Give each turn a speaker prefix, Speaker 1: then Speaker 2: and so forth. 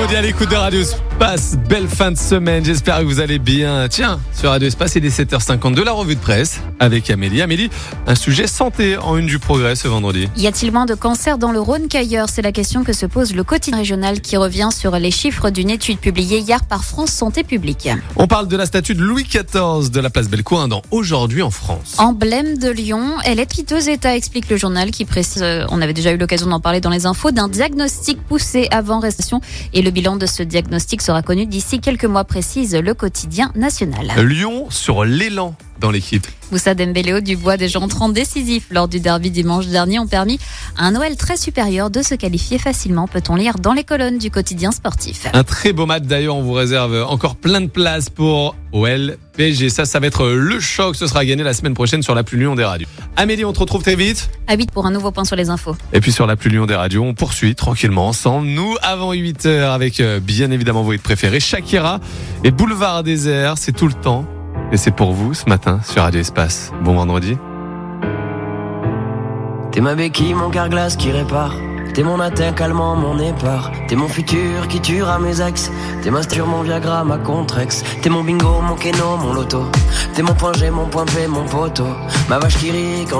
Speaker 1: vendredi à l'écoute de Radio Espace. Belle fin de semaine, j'espère que vous allez bien. Tiens, sur Radio Espace, il est 7h52, la revue de presse avec Amélie. Amélie, un sujet santé en une du Progrès ce vendredi.
Speaker 2: Y a-t-il moins de cancers dans le Rhône qu'ailleurs ? C'est la question que se pose le quotidien régional qui revient sur les chiffres d'une étude publiée hier par France Santé Publique.
Speaker 1: On parle de la statue de Louis XIV de la place Bellecour dans Aujourd'hui en France.
Speaker 2: Emblème de Lyon, elle est piteux état, explique le journal qui précise, on avait déjà eu l'occasion d'en parler dans les infos, d'un diagnostic poussé avant restation et le bilan de ce diagnostic sera connu d'ici quelques mois, précise le quotidien national.
Speaker 1: Lyon sur l'élan dans l'équipe.
Speaker 2: Moussa Dembélé, Dubois, des entrants décisifs lors du derby dimanche dernier ont permis à un Noël très supérieur de se qualifier facilement, peut-on lire dans les colonnes du quotidien sportif.
Speaker 1: Un très beau match d'ailleurs, on vous réserve encore plein de places pour OL PSG. Ça va être le choc, ce sera gagné la semaine prochaine sur l'appli Lyon des radios. Amélie, on te retrouve très vite.
Speaker 2: À 8 pour un nouveau point sur les infos.
Speaker 1: Et puis sur l'appli Lyon des radios, on poursuit tranquillement ensemble. Nous, avant 8h, avec bien évidemment vos hits préférés, Shakira et Boulevard Désert, c'est tout le temps. Et c'est pour vous ce matin sur Radio Espace. Bon vendredi.
Speaker 3: T'es ma béquille, mon carglass qui répare. T'es mon atteint calmant, mon épar. T'es mon futur qui tuera mes ex. T'es ma sture, mon Viagra, ma Contrex. T'es mon bingo, mon Keno, mon loto. T'es mon point G, mon point P, mon poteau. Ma vache qui rit quand